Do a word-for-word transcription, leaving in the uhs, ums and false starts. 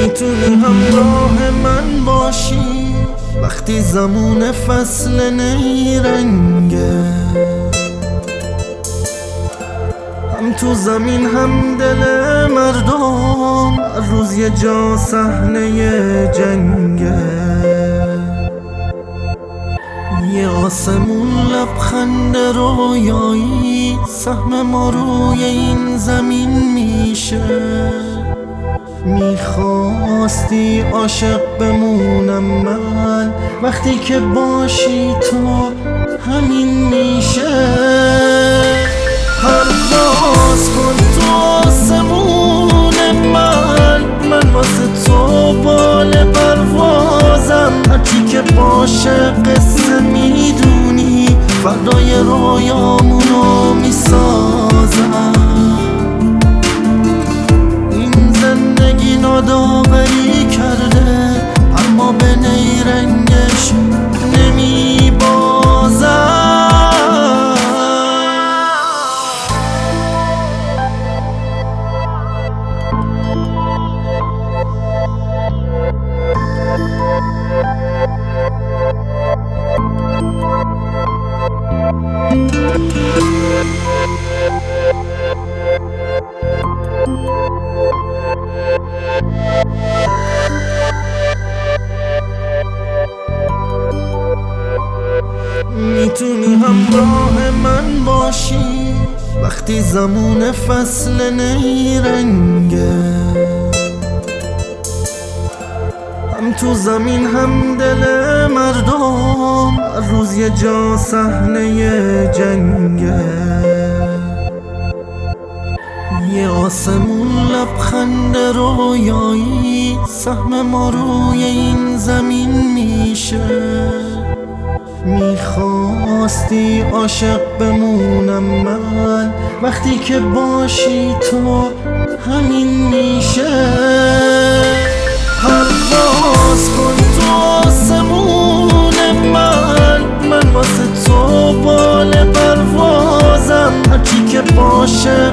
میتونی همراه من باشی وقتی زمون فصل نیرنگه، هم تو زمین هم دل مردم، هر روز یه جا صحنه جنگه. یه آسمون لبخند رویایی سهم ما روی این زمین میشه. میخواستی عاشق بمونم من، وقتی که باشی تو همین میشه. پرواز کن تو آسمون من، من واسه تو بال پروازم. هرچی که باشه قصه میدونی، فردای رویامونو میسازم. این زندگی ناداوری کرده، اما به نیرنگش نمیبازم. میتونی همراه من باشی وقتی زمون فصل نیرنگه، هم تو زمین هم دل مردم، هر روز یه جا صحنه جنگه. یه آسمون لبخند رویایی سهم ما روی این زمین میشه. میخواستی عاشق بمونم من، وقتی که باشی تو همین میشه. پرواز کن تو آسمون من، من واسه تو بال پروازم. هرچی که باشه